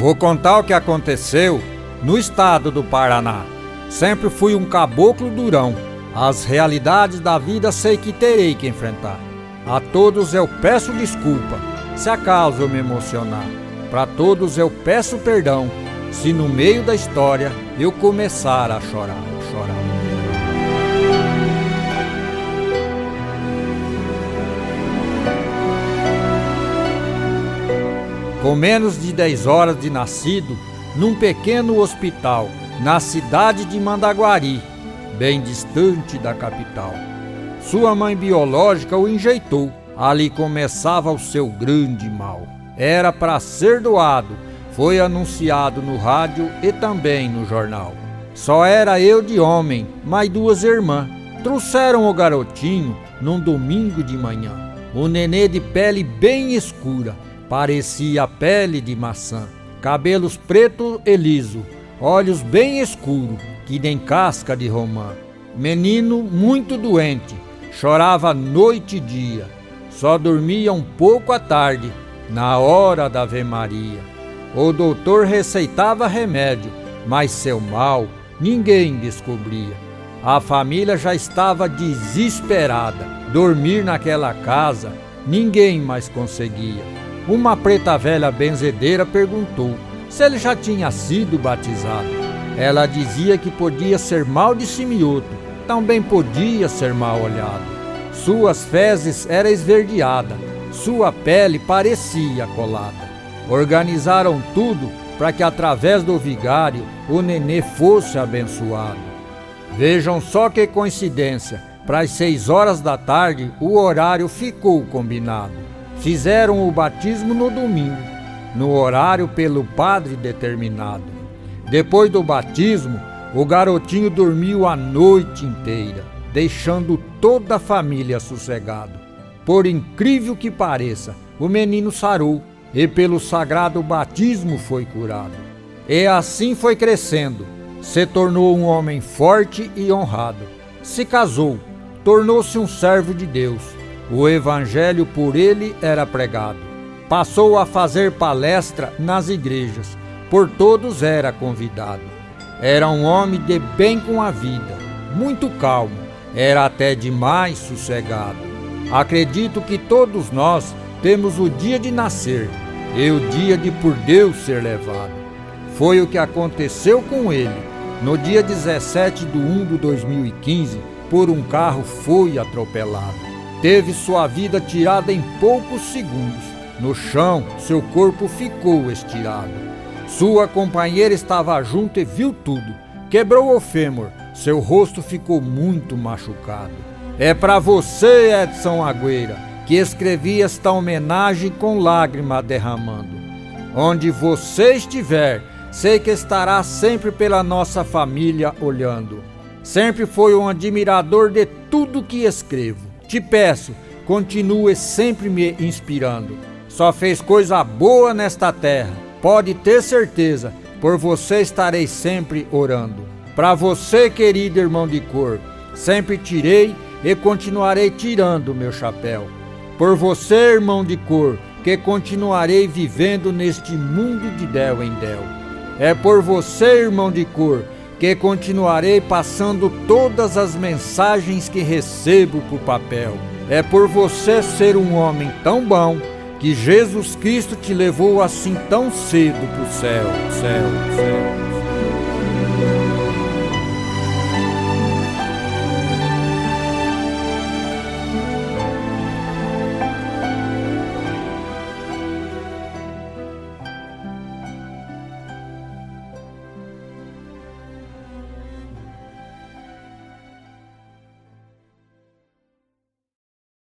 Vou contar o que aconteceu no estado do Paraná. Sempre fui um caboclo durão. As realidades da vida sei que terei que enfrentar. A todos eu peço desculpa, se acaso eu me emocionar. Para todos eu peço perdão, se no meio da história eu começar a chorar. Com menos de 10 horas de nascido, num pequeno hospital, na cidade de Mandaguari, bem distante da capital. Sua mãe biológica o enjeitou, ali começava o seu grande mal. Era para ser doado, foi anunciado no rádio e também no jornal. Só era eu de homem, mais 2 irmãs. Trouxeram o garotinho num domingo de manhã. O nenê de pele bem escura, parecia a pele de maçã. Cabelos preto e liso, olhos bem escuros, que nem casca de romã. Menino muito doente, chorava noite e dia. Só dormia um pouco à tarde, na hora da Ave Maria. O doutor receitava remédio, mas seu mal ninguém descobria. A família já estava desesperada. Dormir naquela casa ninguém mais conseguia. Uma preta velha benzedeira perguntou se ele já tinha sido batizado. Ela dizia que podia ser mal de simioto, também podia ser mal olhado. Suas fezes era esverdeada, sua pele parecia colada. Organizaram tudo para que através do vigário o nenê fosse abençoado. Vejam só que coincidência, para as 6 horas da tarde o horário ficou combinado. Fizeram o batismo no domingo, no horário pelo padre determinado. Depois do batismo, o garotinho dormiu a noite inteira, deixando toda a família sossegado. Por incrível que pareça, o menino sarou e pelo sagrado batismo foi curado. E assim foi crescendo, se tornou um homem forte e honrado. Se casou, tornou-se um servo de Deus. O evangelho por ele era pregado. Passou a fazer palestra nas igrejas, por todos era convidado. Era um homem de bem com a vida, muito calmo, era até demais sossegado. Acredito que todos nós temos o dia de nascer e o dia de por Deus ser levado. Foi o que aconteceu com ele. No dia 17/1/2015, por um carro foi atropelado. Teve sua vida tirada em poucos segundos. No chão, seu corpo ficou estirado. Sua companheira estava junto e viu tudo. Quebrou o fêmur, seu rosto ficou muito machucado. É para você, Edson Agüera, que escrevi esta homenagem com lágrima derramando. Onde você estiver, sei que estará sempre pela nossa família olhando. Sempre foi um admirador de tudo que escrevo. Te peço, continue sempre me inspirando. Só fez coisa boa nesta terra. Pode ter certeza, por você estarei sempre orando. Para você, querido irmão de cor, sempre tirei e continuarei tirando meu chapéu. Por você, irmão de cor, que continuarei vivendo neste mundo de del em del. É por você, irmão de cor, que continuarei passando todas as mensagens que recebo por papel. É por você ser um homem tão bom que Jesus Cristo te levou assim tão cedo pro céu.